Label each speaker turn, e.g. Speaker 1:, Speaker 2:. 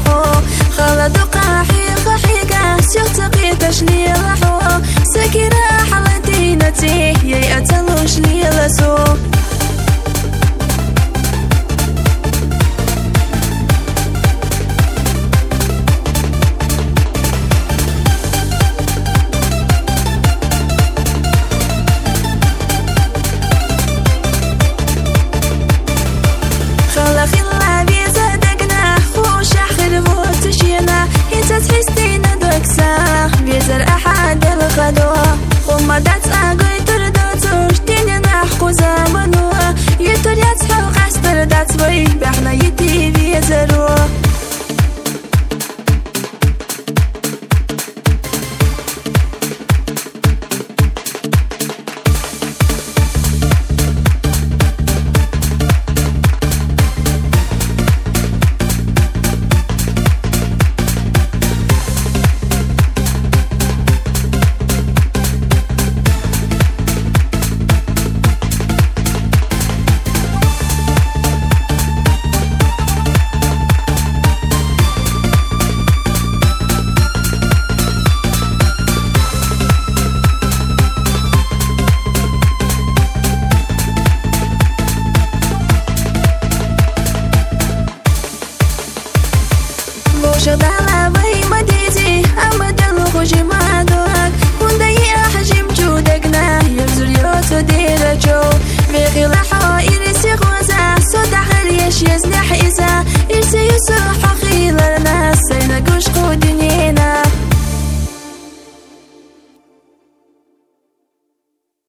Speaker 1: حو خلد قاحي قحيقة سيغتقي تشلي لحو سكرة حلتي نتي يأتلوش لي لسو بيزر أحد الغدوة ومدات أقوي تردوتوش ديني نحكو زمنوه يتر يتحو قستر دات بي بحنا يتي بيزروه شغالة بي مديتي أما دلو خوشي ما